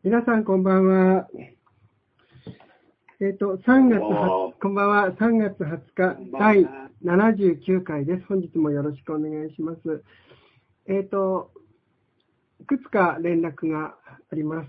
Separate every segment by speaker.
Speaker 1: 皆さんこんばんは。3月20日、こんばんは。3月20日、第79回です。本日もよろしくお願いします。いくつか連絡があります。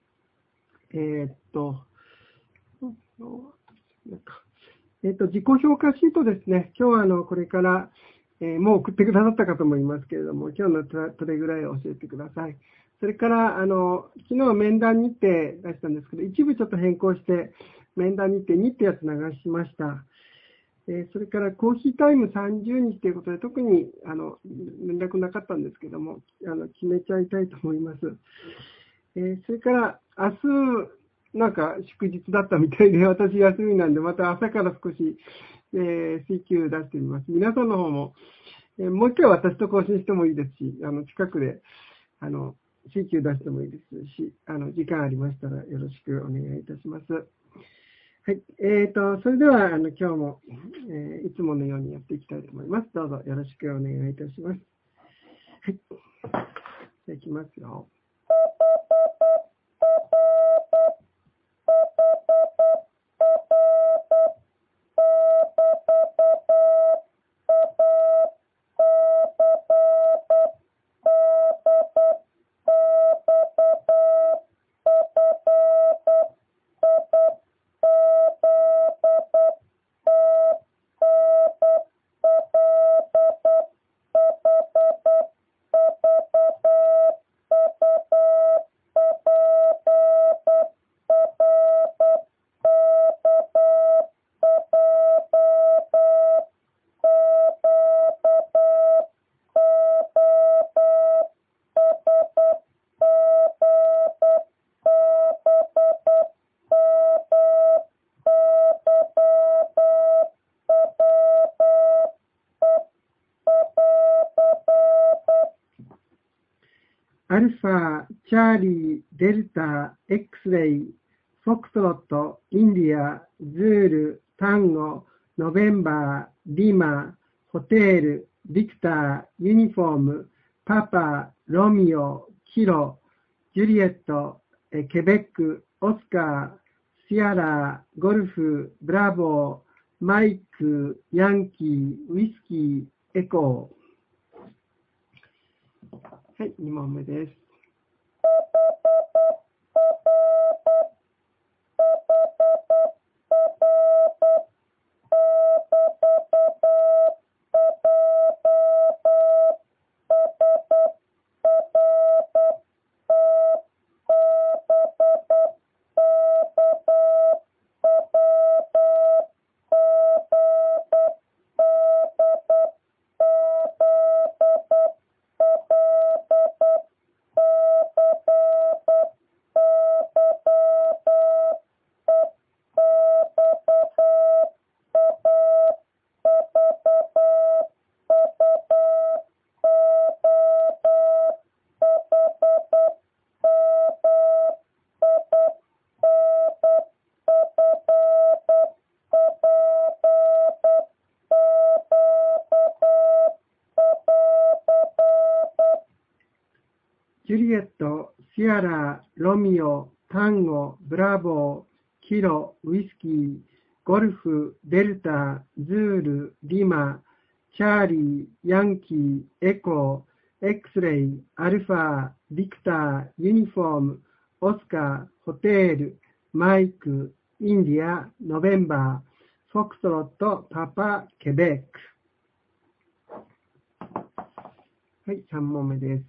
Speaker 1: 自己評価シートですね。今日はこれから、もう送ってくださったかと思いますけれども、今日のどれぐらい教えてください。それから、昨日面談日程出したんですけど、一部ちょっと変更して、面談日程2ってやつ流しました。それからコーヒータイム30日ということで、特に連絡なかったんですけども、決めちゃいたいと思います。それから明日、なんか祝日だったみたいで、私休みなんで、また朝から少し、水球出してみます。皆さんの方も、もう一回私と更新してもいいですし、近くで、水球出してもいいですし、時間ありましたらよろしくお願いいたします。はい。それでは、今日も、いつものようにやっていきたいと思います。どうぞよろしくお願いいたします。はい。じゃあ、いきますよ。アルファ、チャーリー、デルタ、X レイ、フォクトロット、インディア、ズール、タンゴ、ノベンバー、リマ、ホテール、ビクター、ユニフォーム、パパ、ロミオ、キロ、ジュリエット、ケベック、オスカー、シアラ、ゴルフ、ブラボー、マイク、ヤンキー、ウイスキー、エコー。はい、2問目です。ジュリエット、シアラ、ロミオ、タンゴ、ブラボー、キロ、ウイスキー、ゴルフ、デルタ、ズール、リマ、チャーリー、ヤンキー、エコー、X レイ、アルファ、ビクター、ユニフォーム、オスカー、ホテール、マイク、インディア、ノベンバー、フォクトロット、パパ、ケベック。はい、3問目です。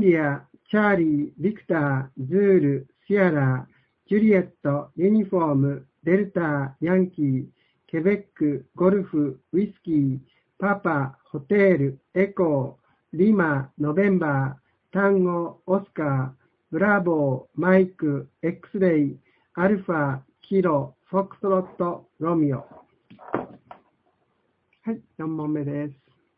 Speaker 1: ディア、チャーリー、ビクター、ズール、シアラ、ジュリエット、ユニフォーム、デルタ、ヤンキー、ケベック、ゴルフ、ウィスキー、パパ、ホテル、エコー、リマ、ノベンバー、タンゴ、オスカー、ブラボー、マイク、X レイ、アルファ、キロ、フォックストロット、ロミオ。はい、4問目です。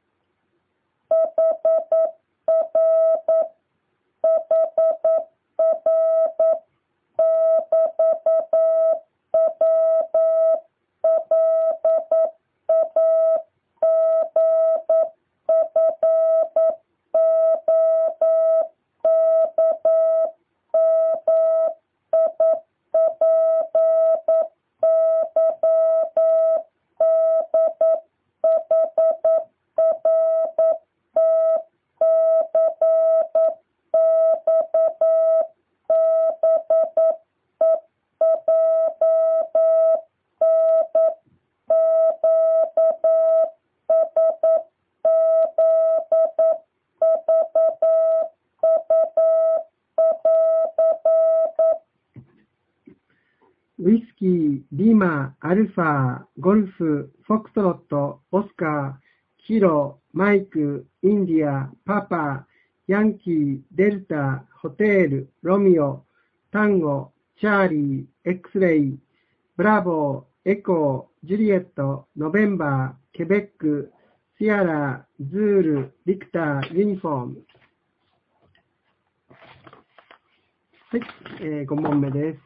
Speaker 1: ウィスキー、リマ、アルファ、ゴルフ、フォックストロット、オスカー、キロ、マイク、インディア、パパ、ヤンキー、デルタ、ホテル、ロミオ、タンゴ、チャーリー、X レイ、ブラボー、エコー、ジュリエット、ノベンバー、ケベック、シアラ、ズール、ビクター、ユニフォーム。はい、5問目です。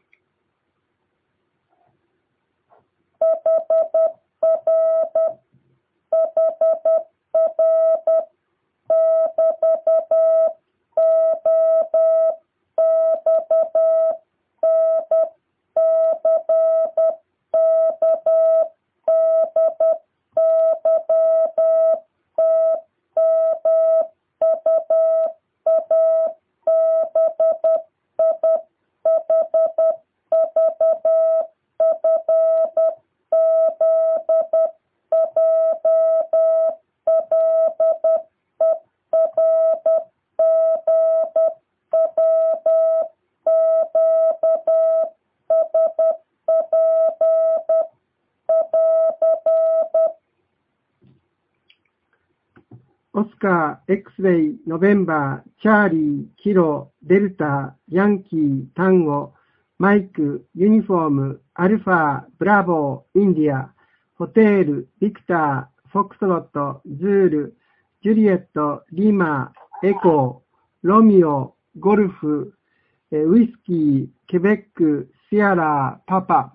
Speaker 1: オスカー、X レイ、ノベンバー、チャーリー、キロ、デルタ、ヤンキー、タンゴ、マイク、ユニフォーム、アルファ、ブラボー、インディア、ホテル、ビクター、フォックストロット、ズール、ジュリエット、リマ、エコー、ロミオ、ゴルフ、ウイスキー、ケベック、シアラ、パパ。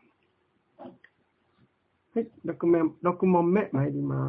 Speaker 1: はい、6問目参ります。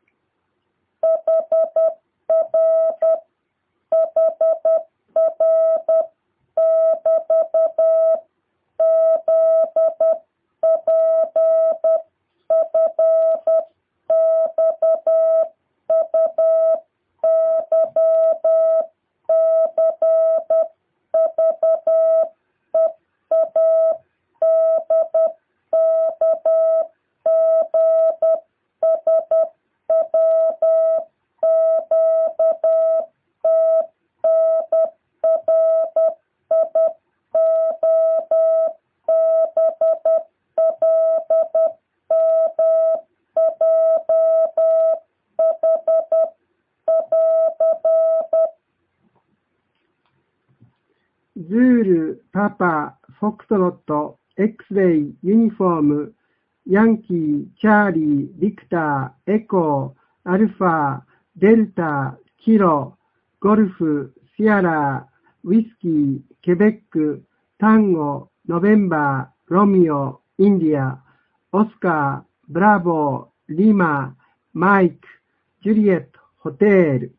Speaker 1: ズール、パパ、フォックトロット、X レイ、ユニフォーム、ヤンキー、チャーリー、ビクター、エコー、アルファ、デルタ、キロ、ゴルフ、シアラ、ウィスキー、ケベック、タンゴ、ノベンバー、ロミオ、インディア、オスカー、ブラボー、リマ、マイク、ジュリエット、ホテル。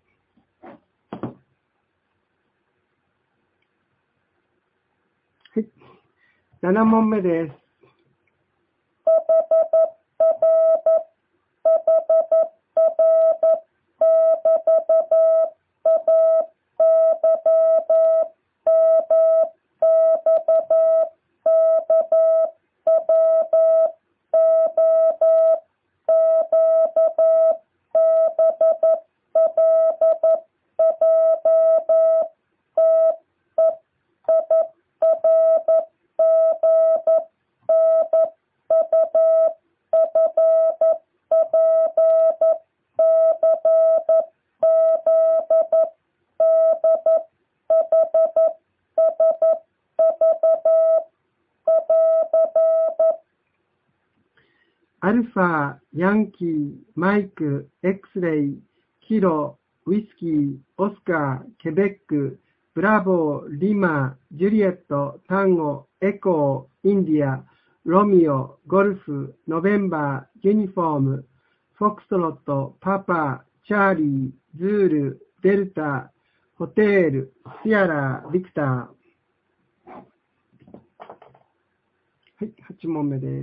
Speaker 1: はい、7問目です。 アルファ、ヤンキー、マイク、X レイ、キロ、ウィスキー、オスカー、ケベック、ブラボー、リマ、ジュリエット、タンゴ、エコー、インディア、ロミオ、ゴルフ、ノベンバー、ユニフォーム、フォックストロット、パパ、チャーリー、ズール、デルタ、ホテール、シアラ、ビクター。はい、8問目です。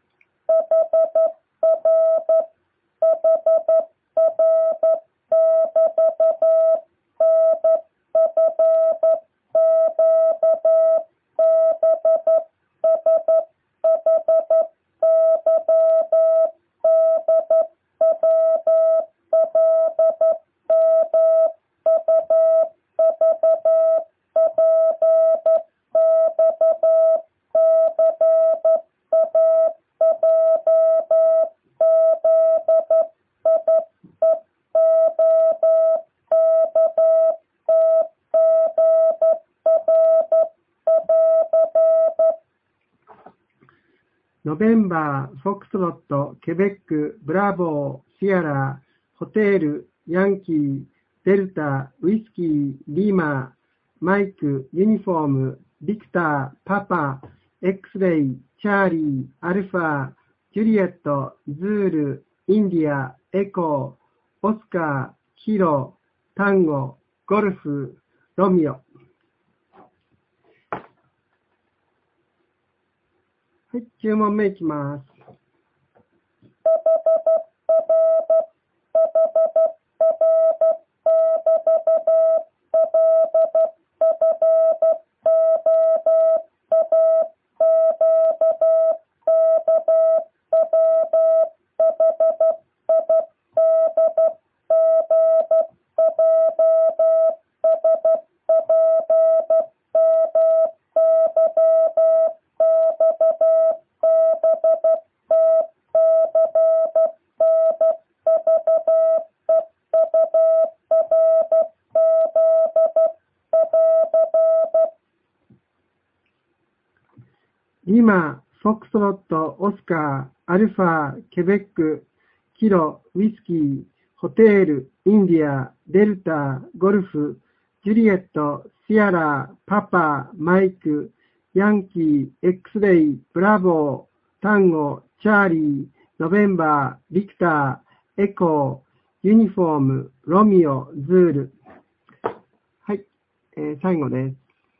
Speaker 1: ノベンバー、フォックスロット、ケベック、ブラボー、シアラ、ホテール、ヤンキー、デルタ、ウィスキー、リーマー、マイク、ユニフォーム、ビクター、パパ、X レイ、チャーリー、アルファ、ジュリエット、ズール、インディア、エコー、オスカー、ヒロ、タンゴ、ゴルフ、ロミオ。はい、9問目いきます。リマ、フォックスロット、オスカー、アルファ、ケベック、キロ、ウィスキー、ホテール、インディア、デルタ、ゴルフ、ジュリエット、シアラ、パパ、マイク、ヤンキー、X レイ、ブラボー、タンゴ、チャーリー、ノベンバー、ビクター、エコー、ユニフォーム、ロミオ、ズール。はい、最後です。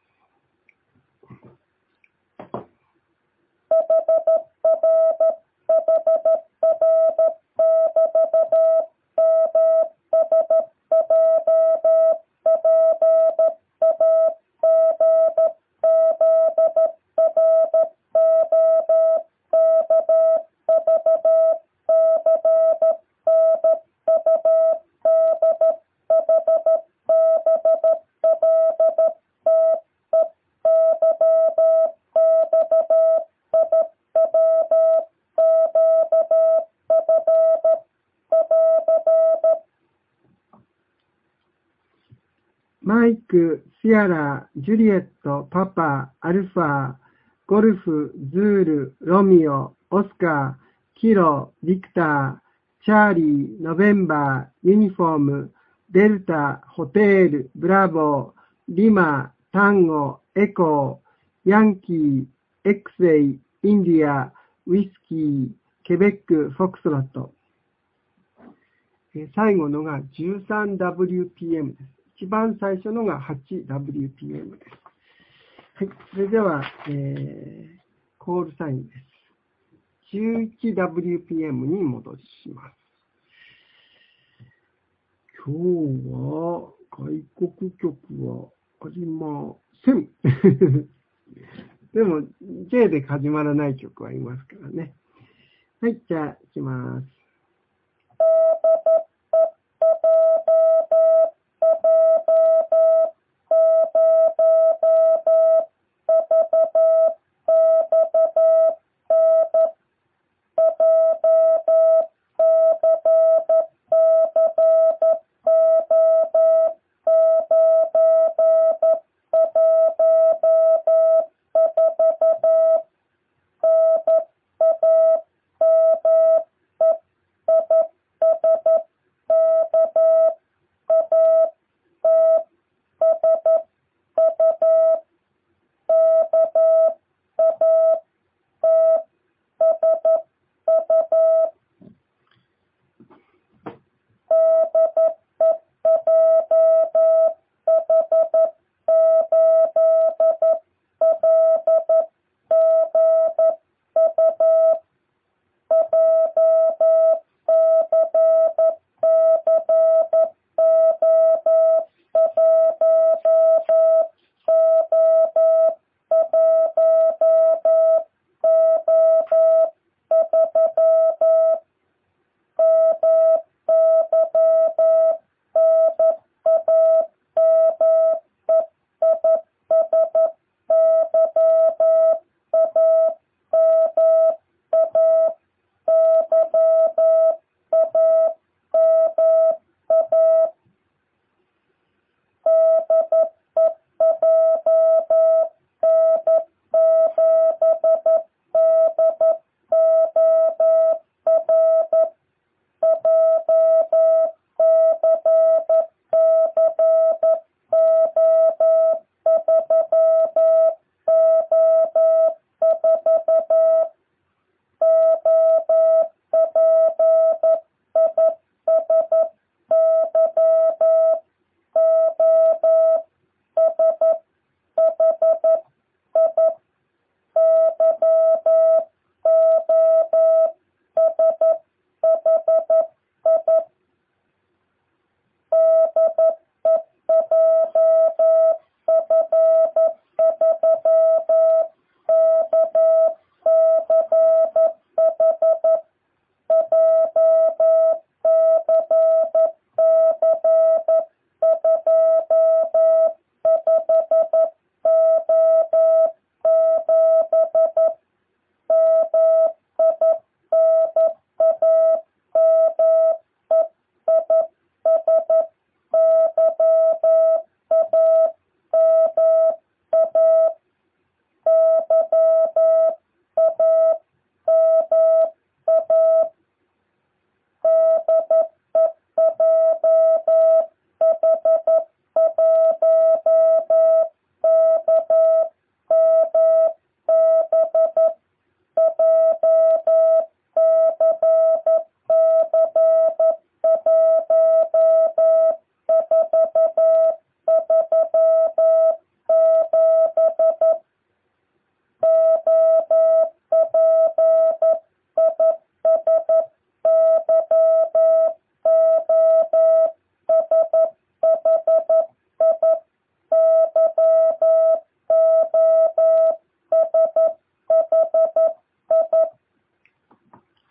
Speaker 1: マイク、シアラ、ジュリエット、パパ、アルファ、ゴルフ、ズール、ロミオ、オスカー、キロ、ビクター、チャーリー、ノベンバー、ユニフォーム、デルタ、ホテール、ブラボー、リマ、タンゴ、エコー、ヤンキー、X レイ、インディア、ウィスキー、ケベック、フォックスロット。最後のが 13WPM です。一番最初のが 8WPM です。はい。それでは、コールサインです。11WPM に戻します。今日は外国曲はありません。でも J で始まらない曲はいますからね。はい。じゃあ、行きます。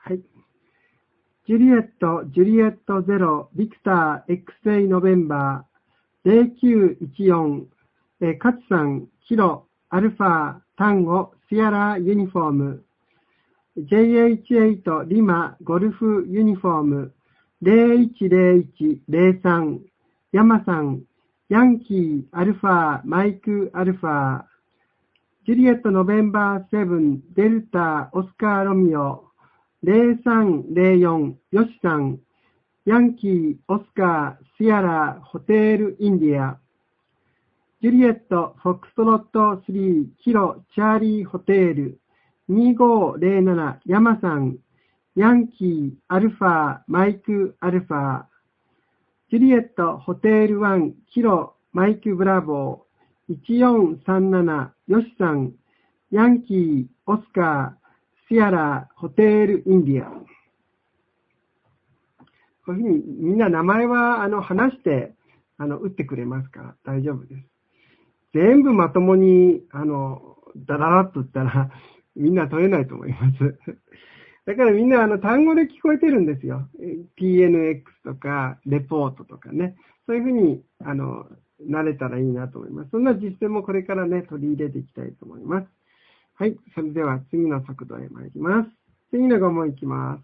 Speaker 1: はい。ジュリエット、ジュリエット0、ビクター、XA ノベンバー、0914、カツさん、キロ、アルファ、タンゴ、シアラ、ユニフォーム、JH8、リマ、ゴルフ、ユニフォーム、010103、ヤマさん、ヤンキー、アルファ、マイク、アルファ、ジュリエット、ノベンバー7、デルタ、オスカー、ロミオ、0304、ヨシさん、ヤンキー、オスカー、シアラ、ホテル、インディア、ジュリエット、フォックストロット3、キロ、チャーリー、ホテル、2507、ヤマさん、ヤンキー、アルファ、マイク、アルファ、ジュリエット、ホテル1、キロ、マイク、ブラボー、1437、ヨシさん、ヤンキー、オスカー、シアラ、ホテル、インディア。こういうふうにみんな名前は話して打ってくれますから大丈夫です。全部まともにダララっと言ったらみんな取れないと思います。だからみんな単語で聞こえてるんですよ。PNX とかレポートとかね。そういうふうに慣れたらいいなと思います。そんな実践もこれからね取り入れていきたいと思います。はい。それでは次の速度へ参ります。次の5問いきます。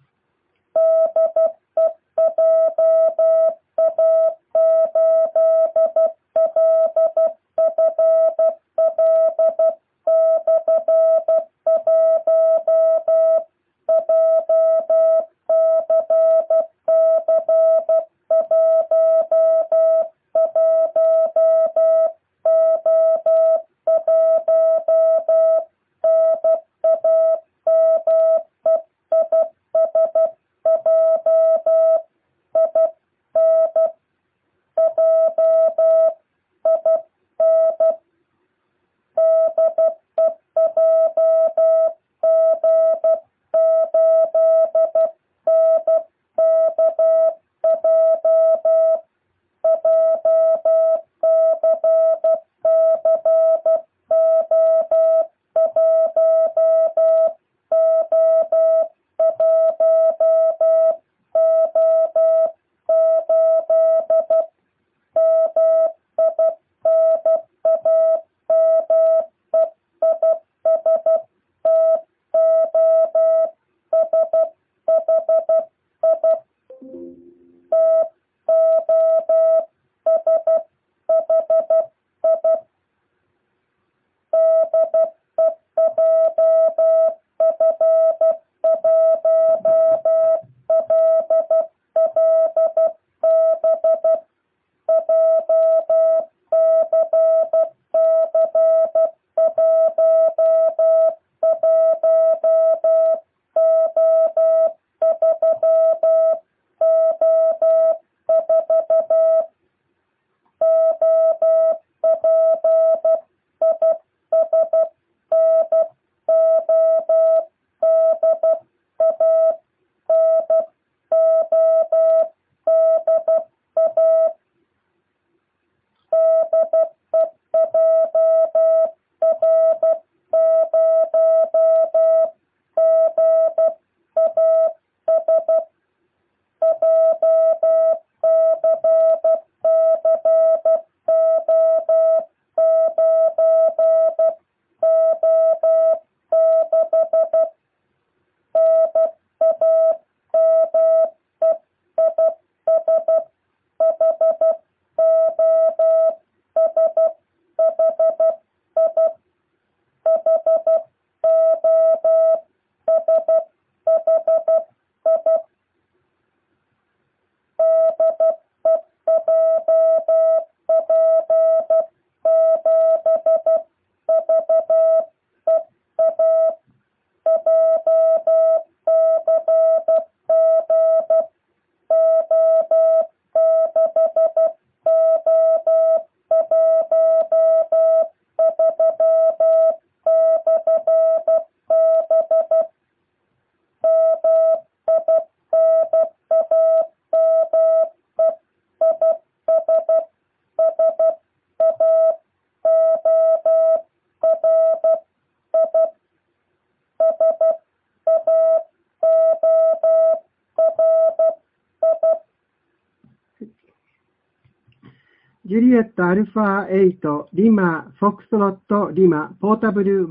Speaker 1: ジュリエットアルファ8、リマ、フォックストロット、リマ、ポータブル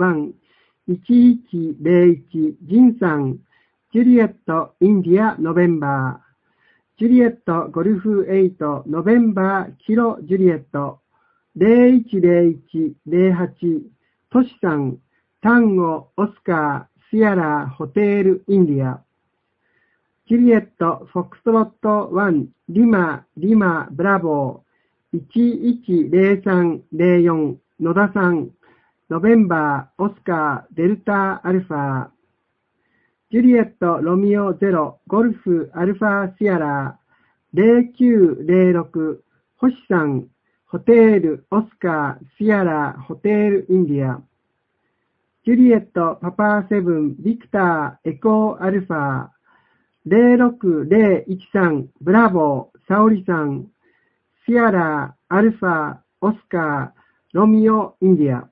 Speaker 1: 1、1101、ジンさん、ジュリエット、インディア、ノベンバー、ジュリエット、ゴルフ8、ノベンバー、キロ、ジュリエット、010108、トシさん、タンゴ、オスカー、シアラ、ホテール、インディア、ジュリエット、フォックストロット1、リマ、ブラボー、110304、野田さん、ノベンバー、オスカー、デルタ、アルファ、ジュリエット、ロミオ0、ゴルフ、アルファ、シアラ、0906、星さん、ホテール、オスカー、シアラ、ホテール、インディア、ジュリエット、パパ7、ビクター、エコー、アルファ、06013、ブラボー、サオリさん、シアラ、アルファ、オスカー、ロミオ、インディア。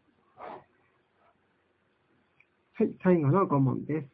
Speaker 1: はい、最後の5問です。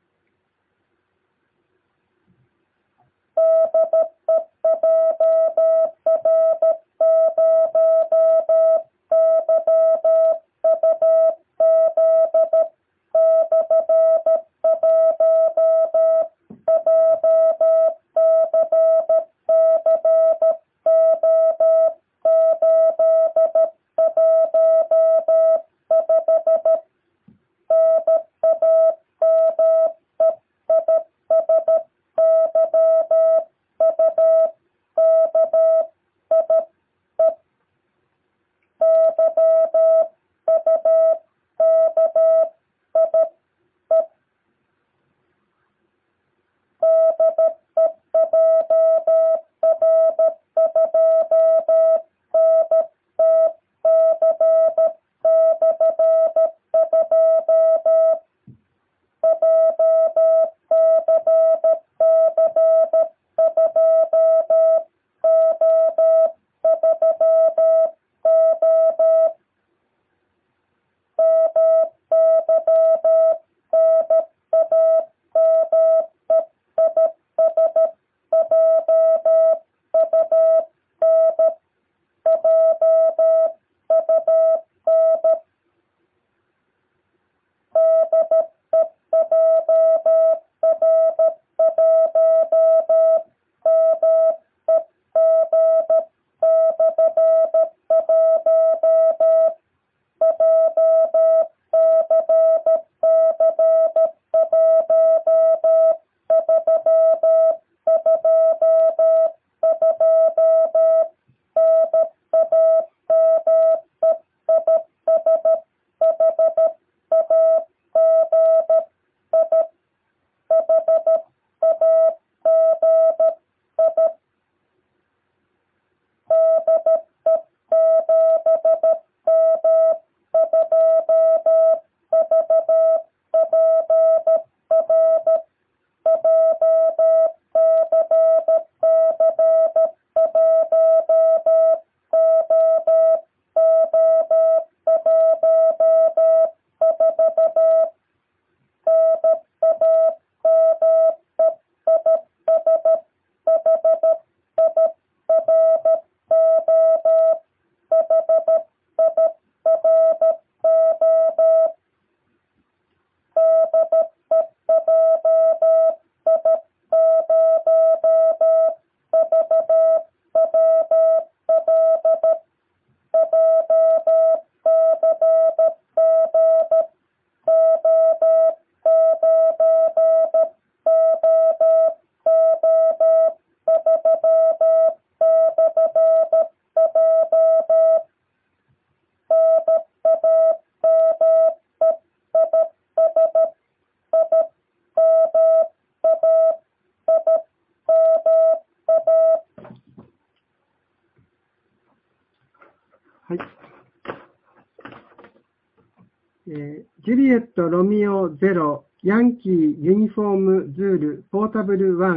Speaker 1: ジュリエット、ロミオ0、ヤンキー、ユニフォーム、ズール、ポータブル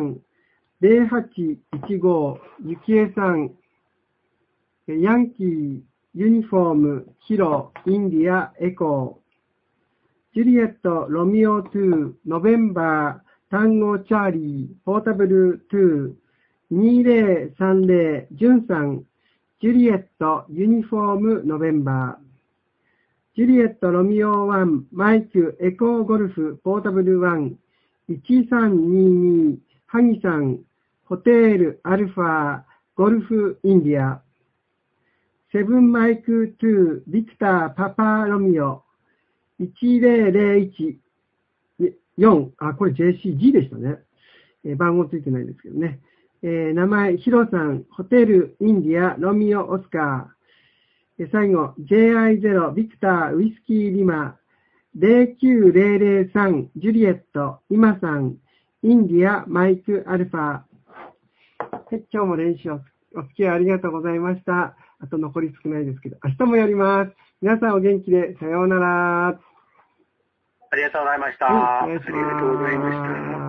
Speaker 1: 1、0815、ゆきえさん、ヤンキー、ユニフォーム、ヒロ、インディア、エコー、ジュリエット、ロミオ2、ノベンバー、タンゴ、チャーリー、ポータブル2、2030、ジュンさん、 ジュリエット、ユニフォーム、ノベンバー。ジュリエット、ロミオ1、マイク、エコーゴルフ、ポータブル1、1322、ハギさん、ホテール、アルファ、ゴルフ、インディア。セブンマイク2、ビクター、パパ、ロミオ、10014、これ JCG でしたね。番号ついてないですけどね。名前、ヒロさん、ホテル、インディア、ロミオ、オスカー。最後、JI0、ビクター、ウイスキー、リマ、09003、ジュリエット、イマさん、インディア、マイク、アルファ。はい、今日も練習お付き合いありがとうございました。あと残り少ないですけど、明日もやります。皆さんお元気で、さようなら。
Speaker 2: ありがとうございました。
Speaker 1: はい、お願いします。
Speaker 2: ありがとうございました。